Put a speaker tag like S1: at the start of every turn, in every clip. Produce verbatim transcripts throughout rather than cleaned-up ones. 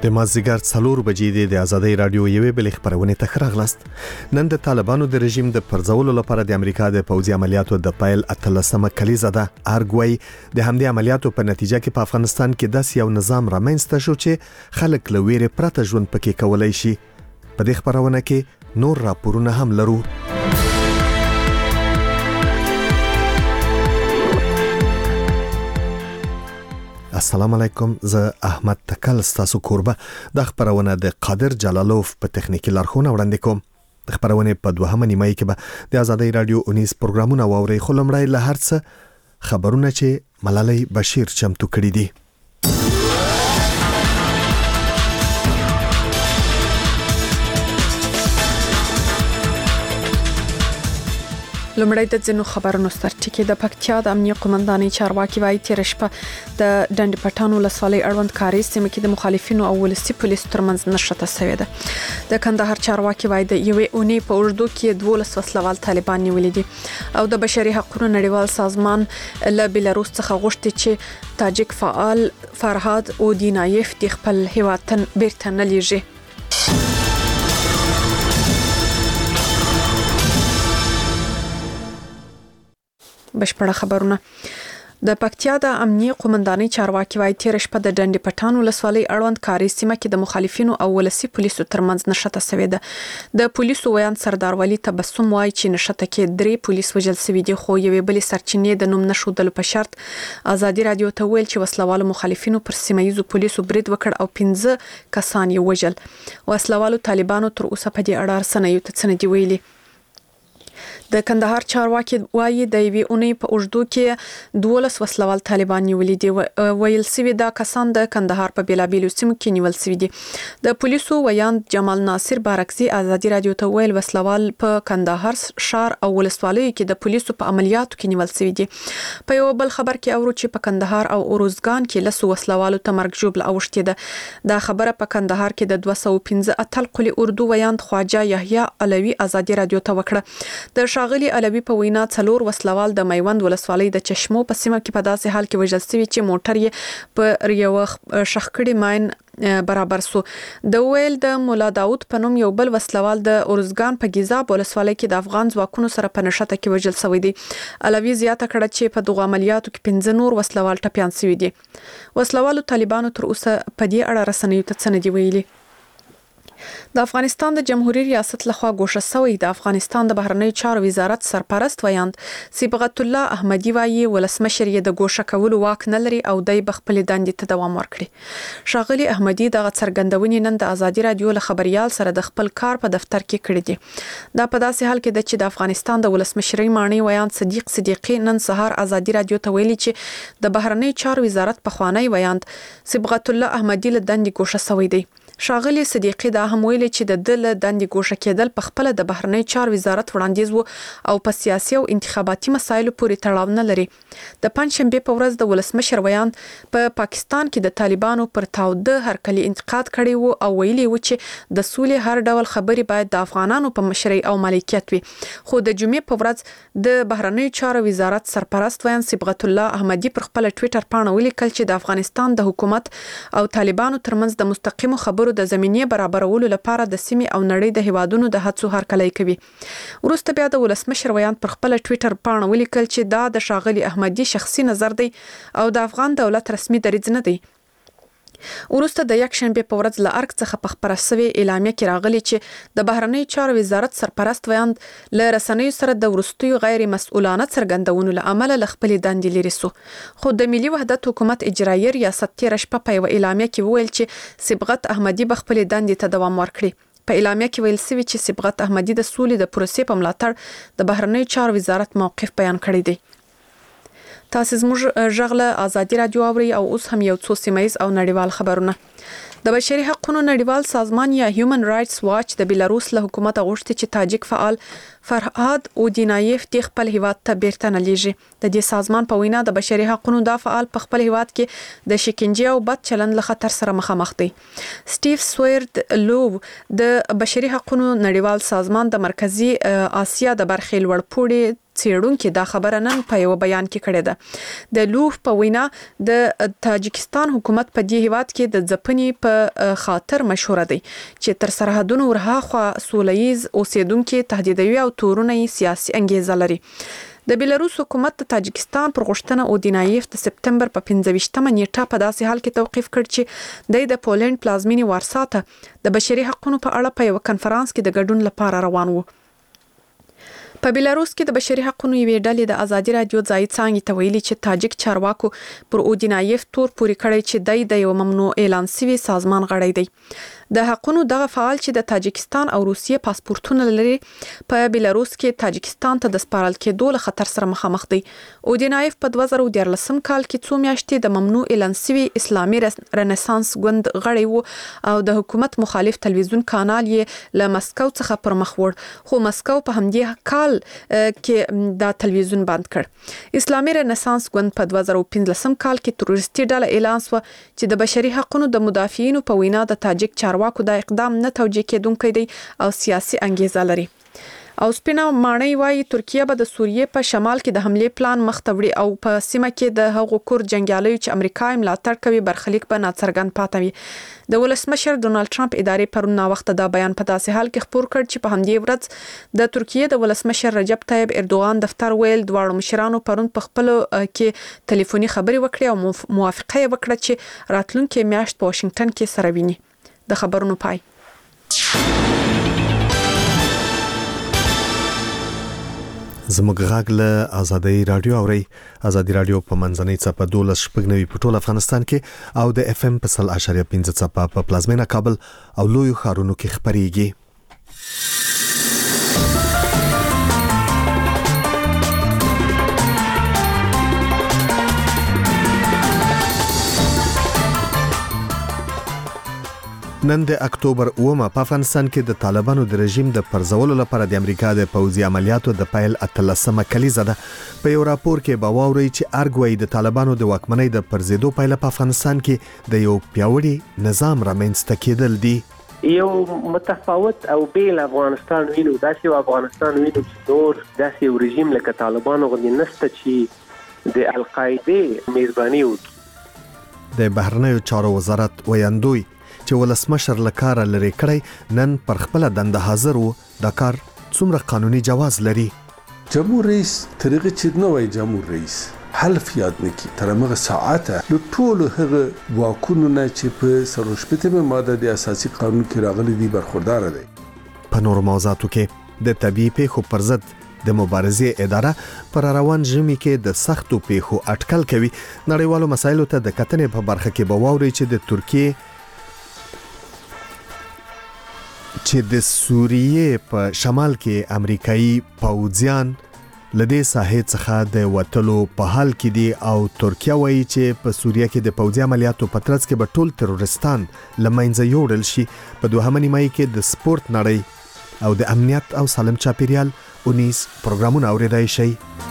S1: د مازدیګر څلور بجې د آزادۍ رادیو یوې بلې خبرونه ته راغلاست. نن د طالبانو د رژیم د پرځولو لپاره د امریکا د پوځي عملیاتو د پایل اتلسمه کلیزه ده. ارګوي د همدې عملیاتو په نتیجه کې په افغانستان کې داسې یو نظام رامنځته شو چې خلک له ویرې پرته ژوند پکې کولای شي. په دې خبرونه کې نور راپورونه هم لرو. السلام علیکم، زه احمد تکل ستاسو کوربه. د خبرونه د قادر جلالوف په تخنیکی لارښوونه وړاندې کوم. د خبرونه په دوهمه نیمه کې به د آزادۍ رادیو اونیس پروګرامونه واوري، خو لمړی له هر څه خبرونه چې ملالۍ بشیر چمتو کړي دي.
S2: لومړی د ځینو خبرونو سرټکی. د پکتیا د امنیه قومندانۍ چارواکي وايي تیر شپه د ډنډ پټان ولسوالۍ اړوند کاري سیمه کې د مخالفینو او ولسي پولیسو ترمنځ نښته شوې ده. د کندهار چارواکي وايي د یوې اونۍ په اوږدو کې دولس وسلوال طالبان نیولې دي او د بشري حقوقو نړیوال سازمان له بلاروس څخه غوښتي چې تاجک فعال فرهاد اودینایف د خپل هیواد ته بیرته نه لیږي. بشپړه خبرونه. د پکتیا د امنیه قومندانۍ چارواکي وايي تیر شپه د ډنډ پټان ولسوالۍ اړوند کاري سیمه کې د مخالفینو او ولسي پولیسو ترمنځ نښته شوې ده. د پولیسو ویان سردار ولی تبسم وايي چې نښته کې درې پولیس وژل شوي دي، خو یوې بلې سرچینې د نوم نشودلو په شرط آزادي رادیو ته ویل چې وسلوالو مخالفینو پر سیمه ییزو پولیسو برید وکړ او پنځه کسان یې وژل. وسلوالو طالبانو تر اوسه په دې اړه رسنیو ته څه نه دي ویلي. د کندهار چارواکي وايي د یوې اونۍ په اوږدو کې دولس وسلوال طالبان نیولې دي. ویل سوي دا کسان د کندهار په بیلابیلو سیمو کې نیول سوي دي. د پولیسو ویان جمال ناصر بارکزي آزادي رادیو ته ویل وسلوال په کندهار شهر او ولسوالیو کې د پولیسو په عملیاتو کې نیول سوي دي. په یو بل خبر کې اورو چې په کندهار او اروزګان کې لسو وسلوالو ته مرګ ژوبل اوښتې ده. دا خبره په کندهار کې د دوه سوه پنځه اتل قلی اردو ویان خواجه یحیی علوی آزادي رادیو ته وکړه. د شاغلی علوی په وینا څلور وسلوال د میوند ولسوالۍ د چشمو په سیمه کې په داسې حال کې وژل شوي چې موټر یې په یو شخکړی ماین برابر سو. د ویل د مولا داود په نوم یو بل وسلوال د اورزګان په ګیزاب ولسوالۍ کې د افغان ځواکونو سره په نښته کې وژل شوی دی. علوی زیاته کړه چې په دغه عملیاتو کې پنځه نور وسلوال ټپیان شوي دي. وسلوالو طالبانو تر اوسه په دې اړه رسنیو ته څه نه دي ویلي. د افغانستان د جمهوریت ریاست لخوا ګوښه شوی د افغانستان د بهرنیو چارو وزارت سرپرست ویاند صبغت الله احمدی وايي ولسمشر یې د ګوښه کولو واک نه لري او د خپل دندې ته دوام ورکړي. شاغلی احمدی د څرګندونې نن د آزادي رادیو له خبريال سره د خپل کار په دفتر کې کړی دی. دا په داسې حال کې د چې د افغانستان د ولسمشرۍ مانی ویاند صدیق صدیقی نن سهار آزادي رادیو ته ویلي چې د بهرنیو چارو وزارت په خوانی ویاند صبغت الله احمدی له دندې ګوښه شوی دی. شاغلی صدیقی دا هم ویلي چې د دل دندې ګوښه کېدل په خپل د بهرنیو چارو وزارت وړاندیز وو او په سیاسي او انتخاباتي مسایلو پورې تړاو نه لري. د پنځشنبه په ورځ د ولسمشر ویان په پا پاکستان کې د طالبانو پر تاوده هرکلی انتقاد کړی وو او ویلي و چې د سولې هر ډول خبري باید د افغانانو په مشرۍ او مالکیت وي. خو د جمعې په ورځ د بهرنیو چارو وزارت سرپرست ویان صبغت الله احمدی پر خپل ټوئیټر پاڼه ولیکل چې د افغانستان د حکومت او طالبانو ترمنځ د مستقیمو خبرو د زمینې برابرولو لپاره د سیمې او نړۍ د هیوادونو د هڅو هرکلی کوي. وروسته بیا د ولسمشر ویان پر خپل ټوئیټر پاڼه ولیکل چې دا د شاغلی احمدی شخصي نظر دی او د افغان دولت رسمي دریځ نه دی. وروسته د یک شنبه په ورځ له ارګ څخه په خبره شوی اعلامیه کې راغلی چې د بهرنیو چارو وزارت سرپرست ویاند له رسنیو سره د ورستیو غیر مسؤلانه څرګندونو له امله ل خپل دندې لري سو. خو د ملي وحدت حکومت اجرایي ریاست تیر شپه په اعلامیه کې ویل چې صبغت احمدی به خپل دندې ته دوام ورکړي. په اعلامیه کې ویل شوی چې صبغت احمدی د سولې د پروسې په ملاتړ د بهرنیو چارو وزارت موقف بیان کړی دی. تاسو زموږ ژغله آزادي رادیو اوري او اوس هم یو څو سیمایز او نړیوال خبرونه. د بشري حقوقو نړیوال سازمان یا هیومن رائټس واچ د بلاروس له حکومت غوښتي چې تاجک فعال فرهاد اودینایف د خپل هیواد ته بیرته نه لیږي. د دې سازمان په وینا د بشري حقوقو د فعال په خپل هیواد کې د شکنجه او بد چلند له خطر سره مخامخ دی. سټیو سویرد لو د بشري حقوقو نړیوال سازمان د مرکزی اسیا د برخې لوړپوړي څېړونکو دا خبره نن په یو بیان کې کړې ده. د لوف په وینا د تاجکستان حکومت په دې هیواد کې د ځپنې په خاطر مشهور دی چې تر سرحدونو ورهاخوا سولهییز اوسیدونکو تهدیدوي او تورونه سیاسي انګیزه لري. د بیلاروس حکومت د تاجکستان پر غوښتنه اودینایف د سپتمبر په پنځه ویشتمه نیټه په داسې حال کې توقیف کړ چې د پولند پلازمینې وارسا ته د بشري حقوقو په اړه په یو کنفرانس کې د ګډون لپاره روان وو. په بیلاروس کې د بشري حقوقو یوې ډلې د ازادي رادیو ځای څنګه ته ویلي چې تاجک چارواکو پر اودینایف تور پوري کړی چې د یو ممنوع اعلان شوی سازمان غړی دی. د حقونو دغه فعال چې د تاجکستان او روسیې پاسپورتونه لري په بیلاروس کې تاجکستان ته د سپارل کېدو له خطر سره مخامخ دی. اودینایف په دوه زره دیارلسم کال کې څو میاشتې د ممنوع اعلان شوی اسلامي رنسانس ګوند غړی وو او د حکومت مخالف تلویزیون کانال یې له مسکو څخه پر مخ وړ، خو مسکو په همدې کال کې دا تلویزیون بند کړ. اسلامي رنسانس ګوند په دوه زره پنځلسم کال کې تروریستي ډله اعلان شو چې د بشري حقوقو د مدافعینو په وینا د تاجک چارواکو دا اقدام نه توجیه کېدونکی دی او سیاسي انګیزه لري. او سپینا ماڼۍ وایي ترکیه به د سوریې په شمال کې د حمله پلان مخ ته وړي او په سیمه کې د هغو کور جنگیالیو چې امریکا یې ملاتړ کوي برخلیک به ناڅرګند پاتې وي. د ولسمشر ډونالد ټرمپ ادارې پرون ناوخته دا بیان په داسې حال کې خپور کړ چې په همدې ورځ د ترکیه د ولسمشر رجب طیب اردوغان دفتر ویل دواړو مشرانو پرون په خپل کې ټلیفوني خبرې وکړې او موافقه وکړه چې راتلونکي میاشت په واشنگټن کې سره ویني. د خبرونو پای.
S1: زموږ غږ له آزادۍ رادیو اوري. آزادۍ رادیو په منځنۍ څپه دولس شپږ نوي په ټول افغانستان کې او د اف ام په سل اشاریه پنځه څپه په پلازمینه کابل او لوی ښارونو کې خبريږي. نن د اکتوبر اومه په افغانستان کې د طالبانو د رژیم د پرځولو لپاره د امریکا د پوځي عملیاتو د پیل اتلسمه کلیزه ده. په یو راپور کې باوري چې ارګوي د طالبانو د واکمنۍ د پرځېدو پیل په افغانستان کې د یو پیاوړي نظام رامنځته کېدل دي.
S3: یو متفاوت او بیل افغانستان وینو، داسې افغانستان وینو چې نور داسې یو رژیم لکه طالبانو غوندې نشته چې د القاعده میزباني وکړي.
S1: د بهرنیو چارو وزارت ویاندوی چې ولسمشر لکاره لري کړی نن پر خپل دنده حاضر وو. دا کار څومره قانوني جواز لري؟
S4: جمهور رئیس طریقه چې نو وای جمهور رئیس حلف یاد نکي تر هغه ساعته له ټولو هغه واکونو نه چې په سروشپته ماده د اساسي قانون کې راغلي دي برخوردار دي.
S1: په نورو موضوعاتو کې د طبيعي پیښو پر ضد د مبارزې اداره پر روان ژمي کې د سختو پیښو اټکل کوي. نړیوالو مسایلو ته د کتنې په برخه کې باوري چې د ترکیه چې د سوریې په شمال کې امریکایي پوځیان لدې ساحې څخه د وټلو په حال کې دي او ترکیه وایي چې په سوریه کې د پوځي عملیاتو په ترڅ کې به ټول تروریستان لمنځه یوړل شي. په دوهمه نیمایي کې د سپورت نړۍ او د امنیت او سالم چاپیریال اونیس پروګرامونه اوریدای شي.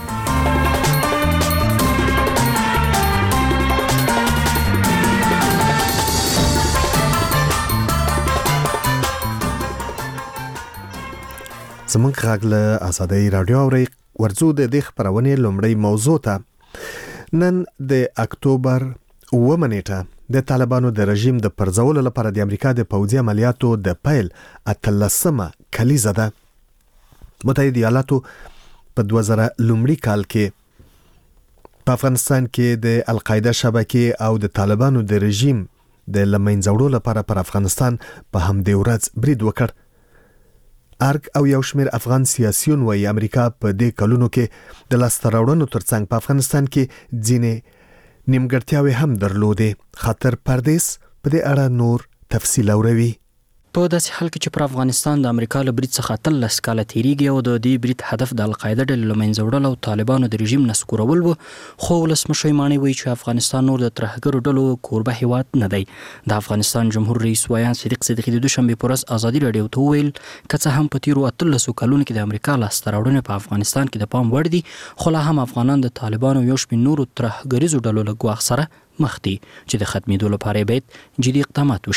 S1: زمونږ غږ له آزادۍ رادیو اوري. ورځو د دې خبرونې لومړی موضوع ته. نن د اکتوبر اومه نیټه د طالبانو د رژیم د پرځولو لپاره د امریکا د پوځي عملیاتو د پیل اتلسمه کلیزه ده. متحده ایالاتو په دوه زره لومړي کال کې په افغانستان کې د القاعده شبکې او د طالبانو د رژیم د لمنځوړو لپاره پر افغانستان په همدې ورځ برید وکړ. ارګ او یو شمېر افغان سیاسيون وايي امریکا په دې کلونو کې د لاستراوړنو ترڅنګ په افغانستان کې ځینې نیمګړتیاوې هم درلودې. خاطر پردیس په دې اړه نور تفصیل اوري.
S5: په داسې حال کې چې پر افغانستان د امریکا له برید څخه اتلس کاله تیریږي او د دې برید هدف د القاعده ډلې له منځه وړل او طالبانو د رژیم نسکورول وو، خو ولسمشر مانی وایي چې افغانستان نور د ترهګرو ډلو کوربه هیواد نه دی. د افغانستان جمهور رئیس ویان صدیق صدیقی د دوشنبه پر ورځ آزادي رادیو ته ویل که څه هم په تیرو اتلسو کلونو کې د امریکا لاسته راوړنې په افغانستان کې د پام وړ دي، خو لا هم افغانان د طالبانو یو شمېر نورو ترهګریزو ډلو له ګواښ سره مخ دي چې د ختمېدو لپاره باید جدي اقدامات وشي.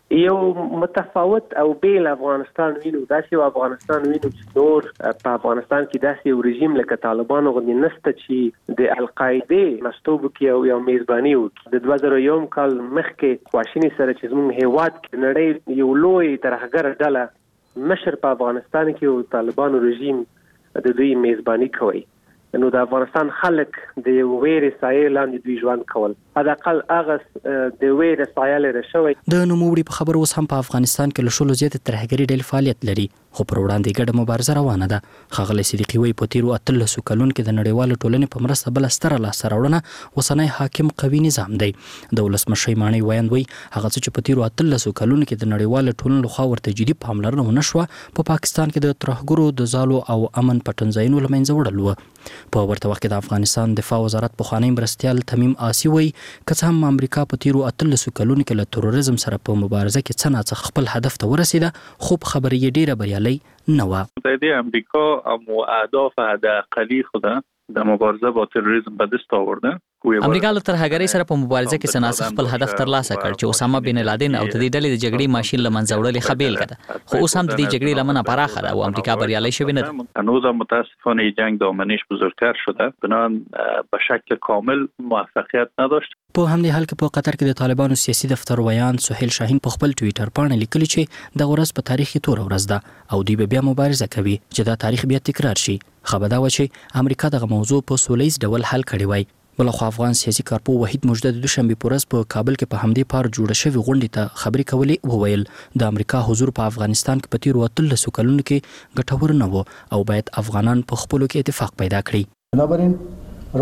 S3: یو متفاوت او بیل افغانستان وینو، داسې یو افغانستان وینو چې نور په افغانستان کې داسې یو رژیم لکه طالبانو غوندې نشته چې د القاعده مستوب کې او یو میزباني وکړي. د دوه زره یو کال مخکې خواشینی سره چې زموږ هیواد کې نړۍ یو لوی ترهګر ډله مشر په افغانستان کې او طالبانو رژیم د دوی میزباني کوي، نو د افغانستان خلک د ویرې سایه لاندې دوی ژوند کول، حداقل هغه د ویرې سایه لري شوی.
S5: د نوموړي په خبر اوس هم په افغانستان کې له شلو زیاتې ترهګري ډلې فعالیت لري، خو پر وړاندې ګډه مبارزه روانه ده. ښاغلی صدیقي وایي په تیرو اتلسو کلونو کې د نړیوالو ټولنې په مرسته بله ستره لاسته راوړنه اوسنی حاکم قوي نظام دی. د ولسمشر ماڼۍ ویاند وایي هغه څه چې په تیرو اتلسو کلونو کې د نړیوالو ټولنې لخوا ورته جدي پاملرنه ونه شوه، په پاکستان کې د ترهګرو د ځالو او امن پټنځایونو له منځه وړل وه. په ورته وخت کې د افغانستان دفاع وزارت پخوانی مرستیال تمیم آسی وایي که څه هم امریکا په تیرو اتلسو کلونو کې له تروریزم سره په مبارزه کې څه ناڅه خپل هدف ته ورسېده، خو په خبره یې ډیره بریالۍ نه وه.
S6: متحده امریکا هم اهداف حداقلی خود د مبارزه با تروریسم به دست آورده.
S7: امریکا له ترهګرۍ سره په مبارزه کې څه خپل هدف ترلاسه کړ چې اسامه بن لادن او د دې ډلې د جګړې ماشین له منځه وړل خبيل کړه، خو اوس هم د دې جګړې لمنه پراخه ده او امریکا بریالۍ شوی نه ده.
S6: هنوز متاسفانه جنگ دامنش بزرگتر شده، بنابراین به شکل کامل موفقیت نداشت.
S5: په همدې حال کې په قطر کې د طالبانو سیاسي دفتر ویان سهیل شاهین په خپل ټویټر باندې لیکلي چې د ورځ په تاریخ کې تور ورځ ده او دوی به بیا مبارزه کوي چې دا تاریخ بیا تکرار شي. خبره دا و چې امریکا دغه موضوع په سولیز ډول حل کړی وای. بلخو افغان سیاسي کارپو وحید مجدد د دوشنبه په ورځ په کابل کې په همدې پار جوړه شوی غونډې ته خبرې کولې، وویل د امریکا حضور په افغانستان کې په تیرو اتلسو کلونو کې ګټور نه و او باید افغانان په خپلو کې اتفاق پیدا کړي.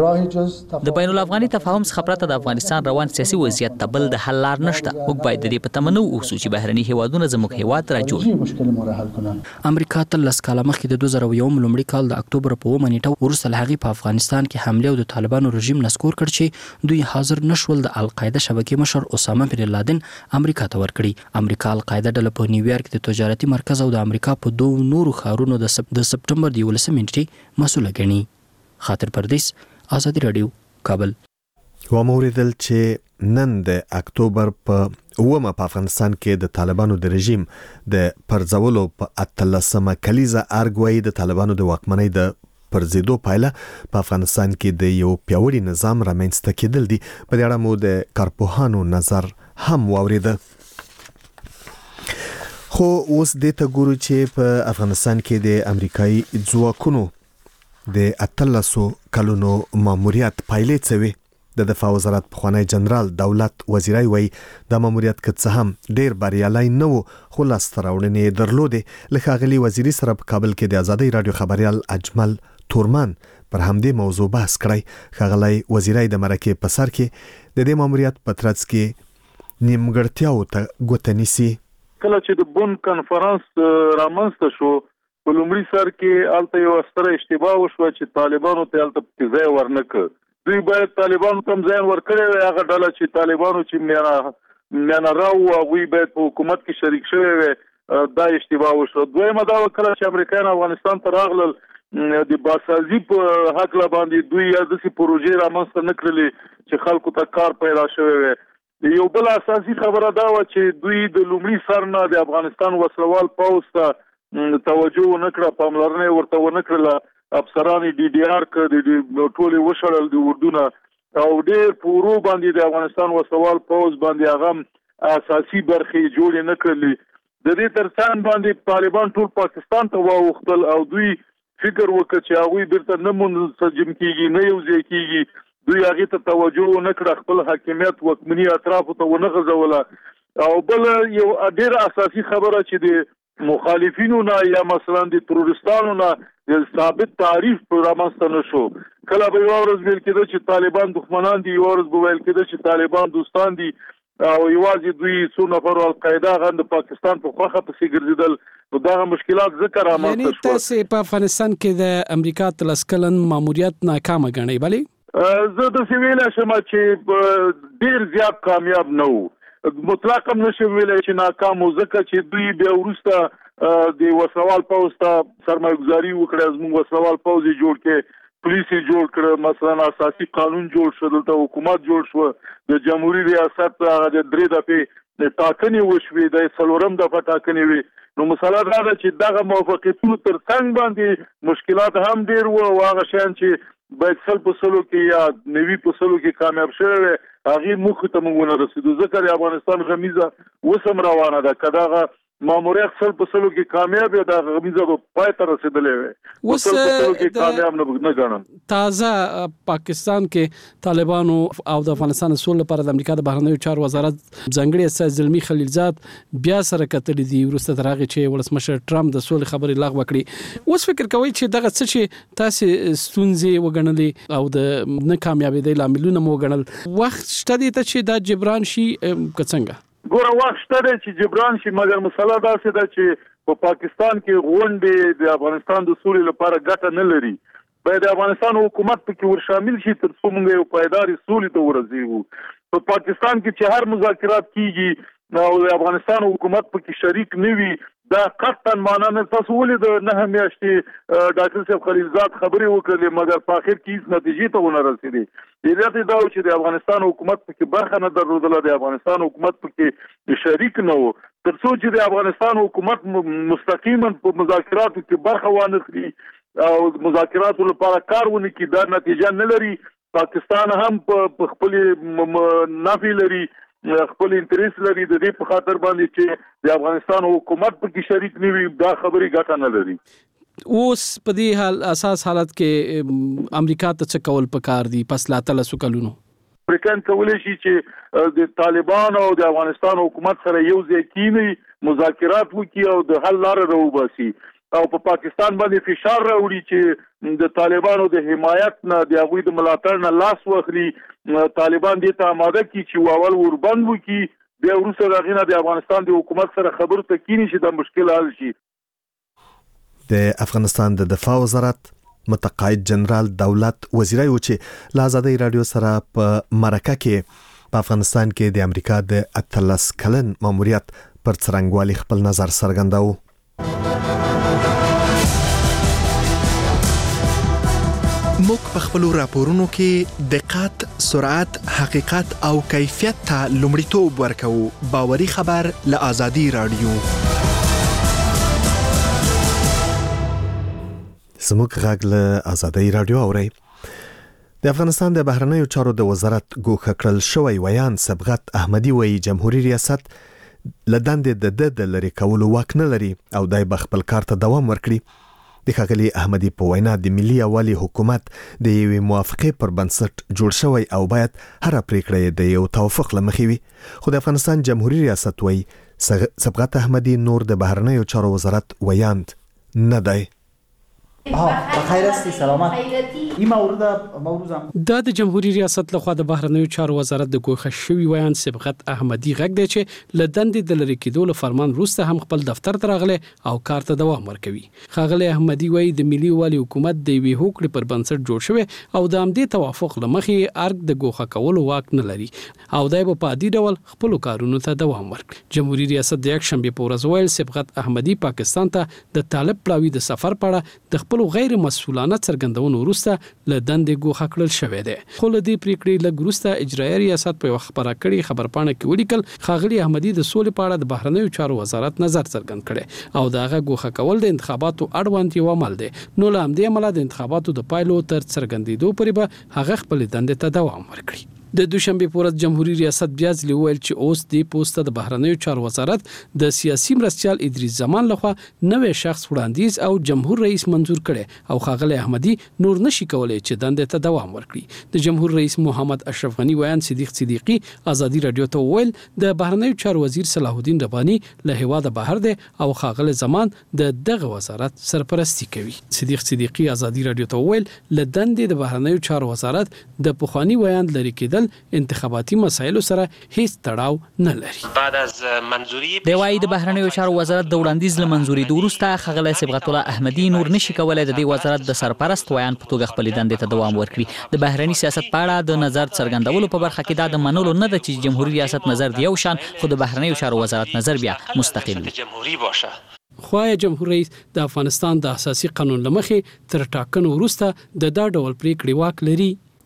S7: د بین الافغاني تفاهم څخه پرته د افغانستان روان سیاسي وضعیت ته بل د حل لار نشته. موږ باید د دې په تمه نه اوسو چې بهرني هیوادونه زموږ هیواد را جوړ.
S5: امریکا تلس کاله مخکې د دوه زره یو لومړي کال د اکتوبر په اوومه نیټه وروسته له هغې په افغانستان کې حمله او د طالبانو رژیم نسکور کړ چې دوی حاضر نشول د القاعده شبکې مشر اسامه بن لادن امریکا ته ورکړي. امریکا القاعده ډله په نیویارک د تجارتي مرکز او د امریکا په دوه نورو ښارونو د سپټمبر د یولسمې نیټې مسؤله ګڼي. خاطر پردیس، آزادی رادیو، کابل.
S1: و موریدل چې نن د اکتوبر په اومه په افغانستان کې د طالبانو د رژیم د پرځولو په اتلسمه کلیزه ارګوي د طالبانو د واکمنۍ د پرځېدو پایله په افغانستان کې د یو پیاوړي نظام رامنځته کېدل دي. په دې اړه مو د کارپوهانو نظر هم واوریده. خو اوس د ته ګورو چې په افغانستان کې د امریکایي ځواکونو د اتلسو کلونو ماموریت پایلې څه وي. د دفاع وزارت پخوانی جنرال دولت وزیرای وایي د ماموریت که څه هم ډیر بریالی نه و خو لاسته راوړنې درلودې. له ښاغلي وزیري سره په کابل کې د ازادۍ راډیو خبریال اجمل تورمان پر همدې موضوع بحث کړی. ښاغلی وزیرای د مرکې په سر کې د دې ماموریت په ترڅ کې نیمګړتیاو ته ګوته نیسي.
S8: کله چې د بون کنفرانس رامنځته شو په لومړي سر کې الته یو ستره اشتباه وشوه چې طالبانو ته الته ځای ورنکړ. دوی باید طالبانو ته ځای ورکړي وي. هغه ډله چې طالبانو چې میانه میانه راو هغوی باید په حکومت کې شریک شوی وي. دا اشتباه وشوه. دویمه دا کله چې امریکایان افغانستان ته راغلل د باسازي په هکله باندې دوی داسې پروژې رامنځته نه کړلې چې خلکو ته کار پیدا شوی وي. یو بل اساسي خبره دا وه چې دوی د لومړي سر نه د افغانستان وسلوال پوځ ته توجه ونه کړه، پاملرنه ورته ونه کړله. افسران ډي ډي آر ک د ټولې وشړل د اردونه او ډېر پورو باندې د افغانستان وسوال پوز باندې هغه اساسي برخې جوړ نه کړلې. د دې ترڅنګ باندې طالبان ټول پاکستان ته واوښتل او دوی فکر وکړ چې هغوی بیرته نه منسجم کیږي، نه یو ځای کیږي. دوی هغې ته توجه ونه کړه، خپل حاکمیت واکمني اطرافو ته ونه غځوله. او بل یو ډېره اساسي خبره چې د مخالفینو نه یا مثلا د تروریستانو نه ثابت تعریف پر رامنځته نه شو. کله به یوه ورځ ویل کېده چې طالبان دښمنان دي، یوه ورځ به ویل کېده چې طالبان دوستان دي او یوازې دوی څو نفرو القاعده هغه د پاکستان په خوښه پسې ګرځېدل. نو دغه مشکلات ځکه رامنځته شول.
S9: یعنې تاسې په افغانستان کې د امریکا اتلس کلن ماموریت ناکامه ګڼئ؟ بلې
S8: زه داسې ویلی شم چې ډېر زیات کامیاب نه و. مطلق هم نشم ویلی چې ناکام و، ځکه چې دوی بیا وروسته د وسلوال پوځ ته سرمایه ګزاري وکړه. زموږ وسلوال پوځ یې جوړ کړې، پولیس یې جوړ کړه، مثلا اساسي قانون جوړ شو، دلته حکومت جوړ شو، د جمهوریت ریاست هغه د درې دفعې ټاکنې وشوې د څلورم دفعه ټاکنې وي نو مسله دا ده چې دغه موافقتونو تر څنګ باندې مشکلات هم ډېر وو او هغه شیان چې باید سل په سلو کې یا نوي په سلو کې کامیاب شوی وي هغې موخې ته موږ ونه رسېدو ځکه د افغانستان غمیزه اوس هم روانه ده که دغه ماموریت سل په سلو کې کامیاب یا د غمیزه به پای ته رسېدلی وي
S9: اوس
S8: سل په سلو کې کامیاب نه ګڼم.
S9: تازه پاکستان کې طالبانو او د افغانستان د سولې لپاره د امریکا د بهرنیو چارو وزارت ځانګړي استازی زلمی خلیلزاد بیا سره کتلې دي وروسته تر هغې چې ولسمشر ټرمپ د سولې خبرې لغوه کړې. اوس فکر کوئ چې دغه څه چې تاسې ستونزې وګڼلې او د نه کامیابېدۍ لاملونه مو وګڼل وخت شته دی ته چې دا جبران شي که څنګه؟
S8: ګوره وخت شته دی چې جبران شي مګر مسله داسې ده چې په پاکستان کې غونډې د افغانستان د سولې لپاره ګټه نه لري. باید د افغانستان حکومت پکې ور شامل شي تر څو موږ یو پایدارې سولې ته ورسېږو. په پاکستان کې چې هر مذاکرات کیږي او د افغانستان حکومت پکې شریک نه وي دا قطعا معنا نه. تاسو ولې د نهه میاشتې ډاکټر صاحب خلیلزاد خبرې وکړلې مګر په اخر کې هیڅ نتیجې ته ونه رسېدې. علت دا و چې د افغانستان حکومت پکې برخه نه درلودله د افغانستان حکومت پکې شریک نه و تر څو چې د افغانستان حکومت مستقیما په مذاکراتو کې برخه وانه کړي او مذاکراتو لپاره کار ونه کړي دا نتیجه نه لري. پاکستان هم په خپل نفي لري خپل انټرېس لري د دې په خاطر باندې چې د افغانستان حکومت پکې شریک نه وي دا خبرې ګټه نه لري.
S9: اوس په دې حال اساس حالت کې امریکا ته څه کول پکار دي پس لا تلسو کلونو؟
S8: امریکایان کولی شي چې د طالبان او د افغانستان حکومت سره یو ځای کینی مذاکرات وکړي او د حل لاره راوباسي او په پا پاکستان باندې فشار راوړي چې د طالبانو د حمایت نه د هغوی د ملاتړ نه لاس واخلي. طالبان دې ته آماده کړي چې اول وربند وکړي بیا وروسته د هغې نه د افغانستان د حکومت سره خبرو ته کینی چې دا مشکل حل شي.
S1: د افغانستان د دفاع وزارت متقاعد جنرال دولت وزیرای و چې له ازادۍ رادیو سره په مرکه کې په افغانستان کې د امریکا د اتلس کلن ماموریت پر څرنګوالي خپل نظر څرګنداوه.
S10: موږ په خپلو راپورونو کې دقت، سرعت، حقیقت او کیفیت ته لومړیتوب ورکوو. باوري خبر له ازادۍ رادیو.
S1: زموږ غږ له ازادۍ رادیو اورئ. د افغانستان د بهرنیو چارو د وزارت ګوښه کړل شوی ویان صبغت احمدي وایي جمهوریت ریاست له دندې د ده د لرې کولو واک نه لري او دی به خپل کار ته دوام ورکړي. د ښاغلي احمدي په وینا د ملي یووالي حکومت د یوې موافقې پر بنسټ جوړ شوی او باید هره پریکړه د یو توافق له مخې وي. خو د افغانستان جمهوریت ریاست وایي صبغت احمدي نور د بهرنیو چارو وزارت ویاند نه دی.
S11: بخیر هستی سلامت. این مورد موضوع
S9: دا د جمهوریت ریاست لخوا د بهرنیو چارو وزارت د ګوښه شوی ویان صبغت احمدي غږ دی چې له دندې د لرې کېدو له فرمان وروسته هم خپل دفتر ته راغلی او کار ته دوام ورکوي. ښاغلی احمدي وایي د ملي یووالي حکومت د یوې هوکړې پر بنسټ جوړ شوی او د همدې توافق له مخې ارګ د ګوښه کولو واک نه لري او دی به په عادي ډول خپلو کارونو ته دوام ورکړي. جمهوریت ریاست د یکشنبې په ورځ ویل صبغت احمدي پاکستان ته د طالب پلاوي د سفر په اړه د خپل غیر مسؤلانه څرګندونو وروسته له دندې ګوښه کړل شوی دی. خو له دې پریکړې لږ وروسته اجرایي ریاست په یوه خبره کړې خبرپاڼه کې ولیکل ښاغلي احمدي د سولې په اړه د بهرنیو چارو وزارت نظر څرګند کړی او د هغه ګوښه کول د انتخاباتو اړوند یو عمل دی. نو له همدې امله د انتخاباتو د پایلو تر څرګندېدو پورې به هغه خپلې دندې ته دوام ورکړي. د دوشنبه په ورځ جمهوریت ریاست بیا ځلې وویل چې اوس د پوسټ د بهرنیو چارو وزارت د سیاسي مرستیال ادریس زمان لخوا نوې شخص وړاندیز او جمهور رئیس منزور کړي او ښاغلی احمدي نور نشي کولای چې دندې ته دوام ورکړي. د جمهور رئیس محمد اشرف غنی ویان صدیق صدیقی ازادي رادیو ته وویل د بهرنیو چارو وزیر صلاح الدین رباني له هیواده بهر دی او ښاغلی زمان د دغه وزارت سرپرستی کوي. صدیق صدیقی ازادي رادیو ته وویل له دندې د بهرنیو چارو وزارت د پخوانی ویان لري کېدل انتخاباتي مسایلو سره هیڅ تړاو نه لري.
S12: بعد از منظوری
S7: د وای د بهرنیو چارو وزارت د وړاندیز له منځوري وروسته ښاغلی صبغت الله احمدي نور نشي کولای د دې وزارت د سرپرست ویان په توګه خپل دندې ته دوام ورکړي. د بهرني سیاست په اړه د نظر څرګندولو په برخه کې دا د منلو نه ده چې جمهوریت ریاست نظر دی یو شان خو د بهرنیو چارو وزارت نظر بیا مستقل وي.
S12: جمهوری باشه.
S9: خو جمهور رئیس د افغانستان د اساسي قانون لمخې تر ټاکنو وروسته د دا ډول پریکړې واک لري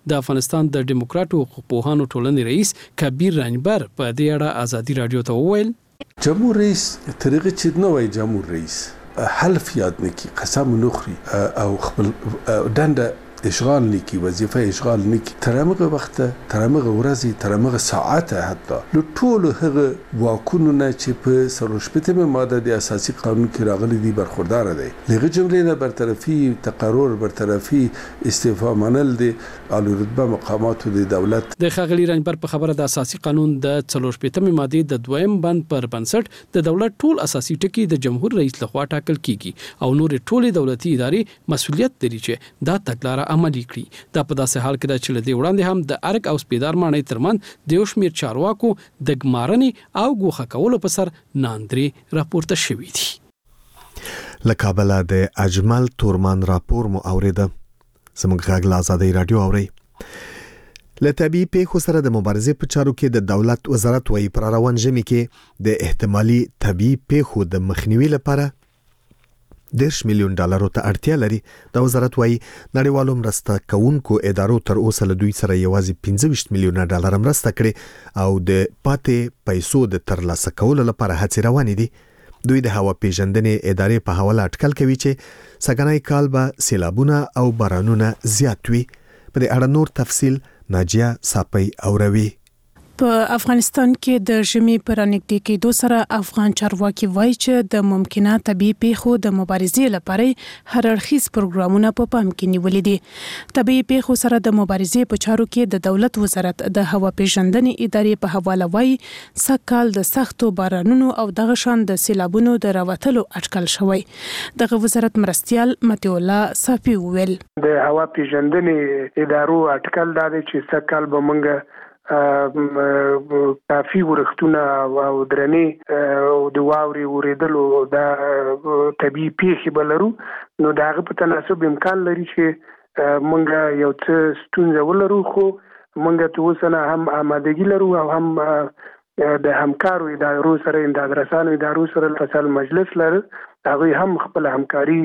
S9: د افغانستان د دیموکراتو حقوق پوهانو ټولنې رئیس کبیر رنجبر په دې اړه ازادي رادیو ته وویل
S4: جمهور رئیس طریقه چې نو وای جمهور رئیس حلف یاد نکی قسم نخري او خپل دنده اشغال نکی وظیفه اشغال نکی ترمغه وخت ترمغه ورځي ترمغه ساعته حتی له ټول هغه واکونو نه چې په سروشپته ماده د اساسي قانون کې راغلي دي برخوردار دي لغه جملې نه برطرفي تقرر برطرفي استعفا منل دي اعلی رتبه مقامات د دولت
S9: د خغلی رنجبر په خبره د اساسي قانون د سروشپته ماده د دویم بند پر بنسټ د دولت ټول اساسي ټکي د جمهور رئیس لخوا ټاکل کیږي او نور ټول دولتي ادارې مسؤلیت لري چې دا تګلارې عملي کړي دا په داسې حال کې د چلدي وړاندې هم د ارګ او سپیدار مانې ترمن د یو شمیر چارواکو د ګمارنې او ګوښه کولو په سر ناندري راپورته شوې دي.
S1: له کابل د اجمل تورمان راپور مو اوریده زموږ غږ له ازادي رادیو اوري. له طبي پیښو سره د مبارزې په چارو کې د دولت وزارت وايي پر روان ژمي کې د احتمالي طبي پیښو د مخنیوي لپاره دیش میلیون ډالرو ته اړتیا لري. د وزارت وايي نړیوالو مرسته کوونکو ادارو تر اوسه له دوی سره یوازې پنځه ویشت میلیونه ډالر مرسته کړې او د پاتې پیسو د ترلاسه کولو لپاره هڅې روانې دي. دوی د هوا پیژندنې ادارې په حواله اټکل کوي چې سګنای کال به سیلابونه او بارانونه زیات وي. په دې اړه نور تفصیل ناجیه صاپي اوروي.
S12: په افغانستان کې د ژمي پر نږدې کېدو سره افغان چارواکي وایي چې د ممکنه طبي پیښو د مبارزې لپاره هر اړخیز پروګرامونه په پام کې نیولې دي. طبي پیښو سره د مبارزې په چارو کې د دولت وزارت د هوا پیژندنې ادارې په حواله وایي سکهال د سختو بارانونو او دغه شان د سیلابونو د راوتلو اټکل شوی. دغه وزارت مرستيال متي الله صافي ویل
S13: د هوا پیژندنې ادارو اټکل دا دی چې سکهال به مونږ کافي ورښتونه او درنې او د واوري ورېدلو دا طبي پیښې بلرو نو داغه په تناسب امکان لري چې مونږ یو څه ستونزه ولرو خو مونږ ته وسنه هم آمادګي لرو او هم د همکارو ادارو سره د درسانو ادارو سره فصل مجلس لري هغه هم خپل همکاري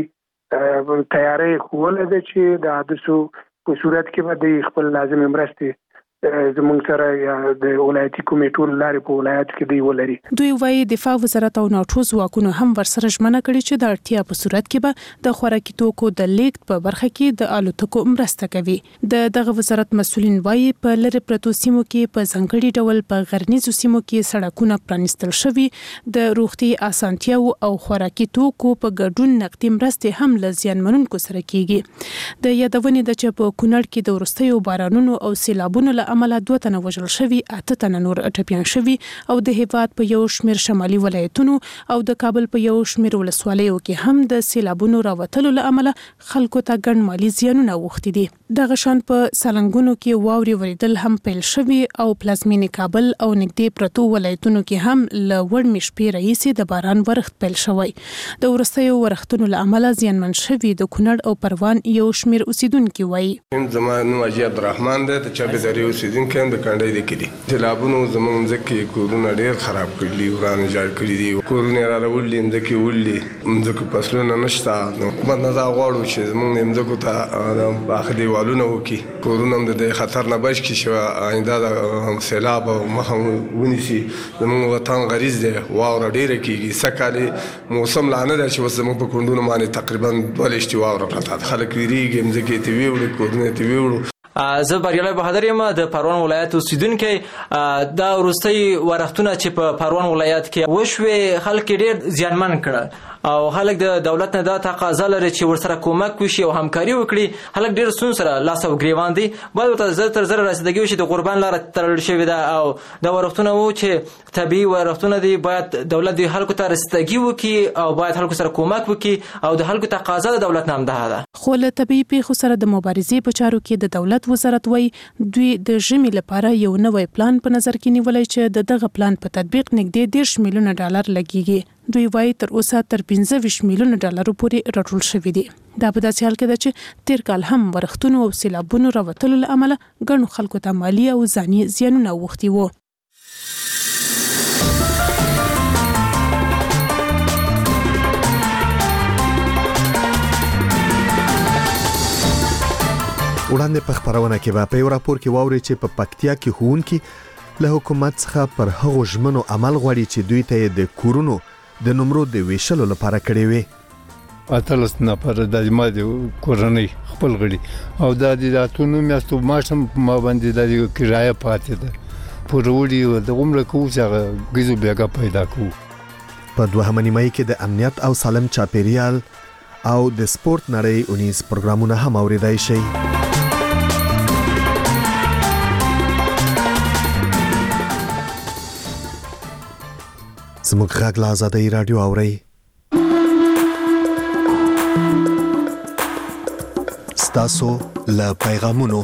S13: تیاری خوله ده چې د حادثو په صورت کې به د خپل لازم مرستې زمونږ سره د ولایتي کمیټو لارې په ولایت کې دی ولري.
S12: دوی وايي دفاع وزارت او ناټو ځواکونو هم ورسره ژمنه کړې چې د اړتیا په صورت کې به د خوراکي توکو د لیږد په برخه کې د الوتکو مرسته کوي. د دغه وزارت مسؤلین وايي په لری پرتو سیمو کې په ځنګړي ډول په غرنیزو سیمو کې سړکونه پرانیستل شوي د روغتي اسانتیاو او خوراکي توکو په ګډون نقدي مرستې هم ل زیانمنونکو سره کیږي. د یادونې د چې په کونړ کې د ورستیو بارانونو او سیلابونو عمله دوه تنه وژل شوي اته تنه نور ټپيان شوي او د هیواد په یو شمیر شمالي ولایتونو او د کابل په یو شمیر ولسوالیو کې هم د سیلابونو راوتلو لامل خلکو ته ګڼ مالی زیانونه وختي دي. دغه شان په سالنګونو کې واوري وریدل هم پیل شوي او پلازمینې کابل او نږدې پرتو ولایتونو کې هم ل وړ مشپې رئیس د باران ورخت پیل شوی. د ورستیو ورختونو لامل زیانمن شوي د کونړ او پروان یو شمیر اوسیدونکو وایي
S14: زمانو اجي عبدالرحمن د چابداري اوسیدونکو د کانډای د کړي سیلابونو زمونږ ځکه کورونه ډېر خراب کړي ورانه جوړ کړي دي کورونه را راولې ځکه ولې ځکه فصلونه نشته نو موږ نه دا غواړو چې زمونږ ځکه ته باخ دیوالونه وکي کورونه د خطر نه بچ کی شو آینده د سیلاب او مخه ونیسي زمونږ وطن غریز دی واور ډېر کیږي سکهاله موسم لانه ده چې زمونږ په کندونو باندې تقریبا ولشتي واور پراته خلک ویریږي ځکه تی ویوړي کورونه تی ویوړو.
S15: زه بریالي بهادر یم د پروان ولایت اوسیدونکی دا وروستي ورختونه چې په پروان ولایت کې وشوي خلک ډېر زیانمن کړه او خلک د دولت نه دا تقاضا لري چې ورسره کومک وشي او همکاري وکړي. خلک ډېر سون سره لاس او ګریوان دي باید ورته زر تر زر رسیدګي وشي د قربان لاره تړل شوې ده او د ورختونه وو چې طبیعي ورختونه دي باید دولت د خلکو ته رسیدګي وکړي او باید خلکو سره کومک وکړي او د خلکو تقاضا د دولت نه هم ده.
S12: خو له طبیعي پیښو سره د مبارزې په چارو کې د دولت وزارت وایي دوی د ژمي لپاره یو نوې پلان په نظر کې نیولای چې د دغه پلان په تطبیق نږدې دیرش میلیونه ډالر لګیږي. دوی وايي تر اوسه تر پنځه ویشت میلیونه ډالر پورې راټول شوي دي. دا په داسې حال کې ده چې تیر کال هم ورښتونو او سیلابونو راوتلو له امله ګڼو خلکو ته مالي او ځاني زیانونه اوښتي وو.
S1: وړاندې په خبرونه کې به په یو راپور کې واوري چې په پکتیا کې ښوونکي له حکومت څخه پر هغو ژمنو عمل غواړي چې دوی ته د کورونو د نمرو د ویشلو لپاره کړی وي.
S16: اتلس نفر د ما د کورنۍ خپل غړي او د داتونو میاشتو ماشم ما باندې د کرایه پاتې ده پروړي د عمر کوڅه غزو بیګه پیدا کو.
S1: په دوهمه نیمه کې د امنیت او سالم چاپیریال او د سپورت نړۍ اونیز پروګرامونه هم اوریدای شي. زموږ غږ له آزادۍ رادیو اورئ. ستاسو له پیغامونو.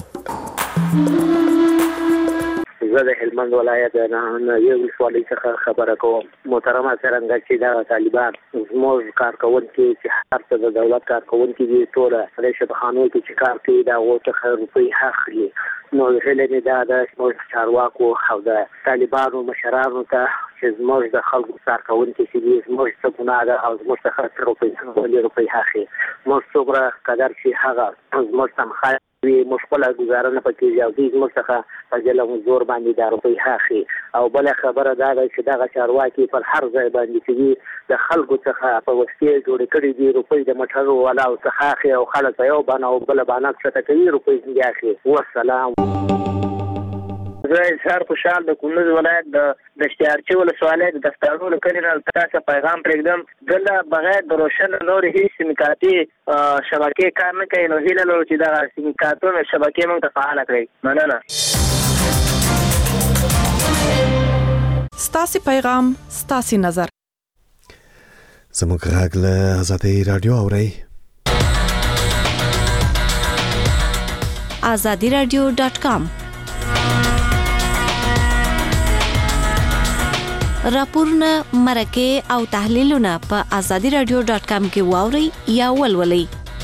S17: زه د هلمند ولایت نه یو ولسوالۍ څخه خبره کوم. محترمه څرنګه چې دا طالبان زموږ کارکوونکي چې هر څه د دولت کارکوونکي دي ټوله د شبخانو کې چې کار کوي دا څخه روپۍ اخلي، نو هله نه دا د زموږ چارواکو او د طالبانو مشرانو ته چې زموږ د خلکو کارکوونکي چې دي زموږ څه ګناه ده او زموږ څخه روپۍ ولې روپۍ اخلي، موږ څومره قدر چې هغه زموږ تمخه وی مشکله گزاره نه پکې او دې موږ څخه په جلو زور باندې دا روپۍ اخلي. او بل خبره دا ده چې دا چارواکي پر هر ځای باندې چې د خلکو څخه په وسیله جوړ کړي دي روپۍ د مټرو ولا او څخه اخلي او خلک په یو باندې او بل باندې څه کوي روپۍ یې اخلي. والسلام. زه سر خوشحال د کونړ ولایت د دشتیارچی ولسوالۍ د دفترونو کلی نه تاسو پیغام پرېږدم. دلته بغیر د روشن نور هیڅ سیمکاتي شبکې کار نه کوي، نو هیله لرو چې دا سیمکاتونه شبکې موږ ته فعال کړئ. مننه.
S2: ستاسو پیغام ستاسو نظر.
S1: زموږ غږ له آزادۍ رادیو اورئ.
S18: آزادی رادیو ډاټ کام راپورونه، مرکه او تحلیلونه په آزادی رادیو ډاټ کام کې واورئ یا ولولئ.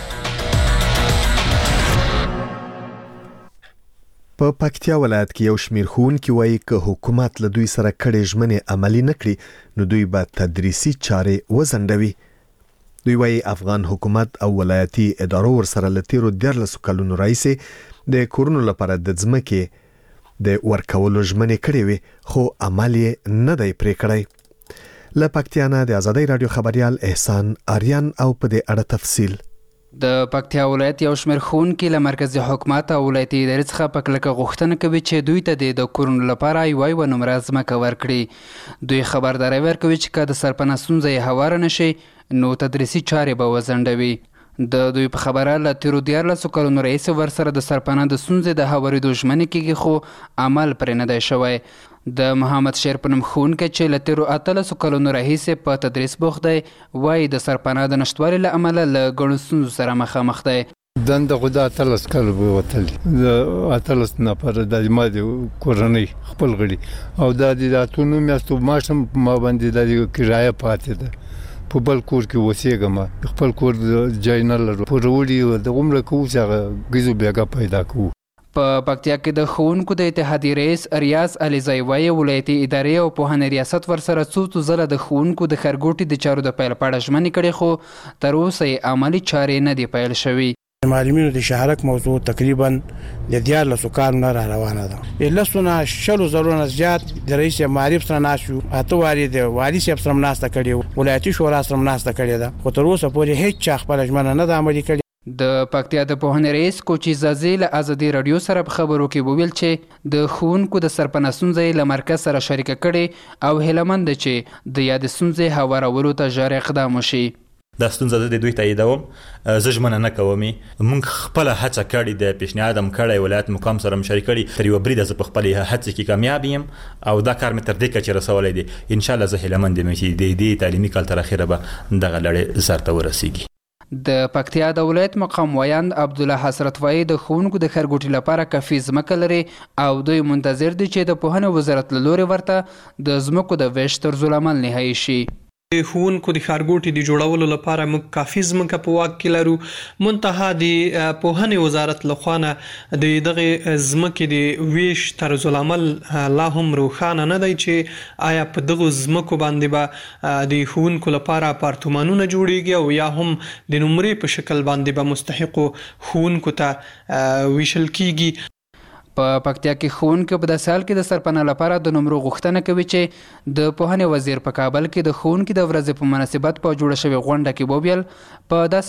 S1: په پکتیا ولایت کې یو شمېر ښوونکي وایي که حکومت له دوی سره کړې ژمنې عملي نه کړي نو دوی به تدریسي چارې وځنډوي. دوی وایي افغان حکومت او ولایتي ادارو ورسره له تیرو دیارلسو کلونو راهیسې د کورونو لپاره د ځمکې د ورکولو ژمنې کړې وي، خو عمل یې نه دی پرې کړی. له پکتیا نه د آزادۍ رادیو خبریال احسان آریان او په دې اړه تفصیل.
S19: د پکتیا ولایت یو شمېر ښوونکي له مرکزي حکومت او ولایتي ادارې څخه په کلکه غوښتنه کوي چې دوی ته د کورونو لپاره یوه یوه نمره ځمکه ورکړي. دوی خبرداری ورکوي چې که د سرپناه ستونزه یې هواره نه شي نو تدریسي چارې به وځنډوي. د دوی په خبره له تیرو دیارلسو کلونو راهیسې ورسره د سرپناه د ستونزې د هوارېدو ژمنې کېږي، خو عمل پرې نه دی شوی. د محمد شیر په نوم ښوونکی چې له تیرو اتلسو کلونو راهیسې په تدریس بوخت دی، وایي د سرپناه د نشتوالي له امله له ګڼو ستونزو سره مخامخ دی.
S16: دنده خو د اتلس کاله به وتلي د اتلس نفر د ما د کورنۍ خپل غړي او د داتونو میاشتو ماشم ما باندې د کرایه پاتې ده په بل کور کې وسیګم، خپل کور ځای نه لرو، پروړي د عمر کوڅه غزو بیګه پیدا کو.
S19: په پکتیا کې د ښوونکو د اتحادیې رئیس ریاض علیزی وایي ولایتي ادارې او پوهنې ریاست ورسره څو څو ځله د ښوونکو د ښارګوټي د چارو د پیل په اړه ژمنې کړې، خو تر اوسه یې عملي چارې نه دي پیل شوي.
S20: معلمینو د شهرک موضوع تقریبا د دیارلسو کال نه را روانه ده. لسونه شلو زرونه زیات د رئیس معرف سره ناشو اته واري د والی صاحب سره ناسته کړي، ولایتي شورا سره ناسته کړي ده، خو تر اوسه پورې هیڅ چا خپل ژمنه نه ده عملي کړې.
S19: د پکتیا د پوهنې رئیس کوچي زازي له آزادي رادیو سره په خبرو کې وویل چې د ښوونکو د سرپناه ستونزې له مرکز سره شریکه کړي او هیلهمند چې د یادې ستونزې هوارولو ته ژر اقدام وشي.
S21: دا ستونزه د دوی تاییدوم، زه ژمنه نه کوم، موږ خپل هڅه کړې د پیشنهاد هم کړی، ولایت مقام سره مشارکت کړي، تر یو بریده زه په خپل هڅه کې کامیاب یم او دا کار مې تر دې کچې رسولی دی. ان شاء الله زه هیلهمند یم چې د دې تعلیمي کال تر اخره به دغه لړۍ سرته ورسیږي.
S19: د پکتیا د ولایت مقام ویاند عبدالله حسرت وایي د ښوونکو د ښارګوټي لپاره کافي ځمکه لري او دوی منتظر دي چې د پوهنې وزارت له لورې ورته د ځمکو د ویش طرزالعمل نهایي شي.
S3: ښوونکو د ښارګوټي د جوړولو لپاره موږ کافي ځمکه په واک کې لرو. منتها د پوهنې وزارت لخوا نه د دغه ځمکې د ویش طرز العمل لا هم روښانه نه دی چې آیا په دغه ځمکو باندې به د ښوونکو لپاره اپارتمانونه جوړیږي او یا هم د نمرې په شکل باندې به مستحقو ښوونکو ته ویشل کیږي.
S19: په پکتیا کې ښوونکي په داسې حال کې د سرپناه لپاره د نمرو غوښتنه کوي چې د پوهنې وزیر په کابل کې د ښوونکي د ورځې په مناسبت په جوړه شوې غونډه کې وویل په داسې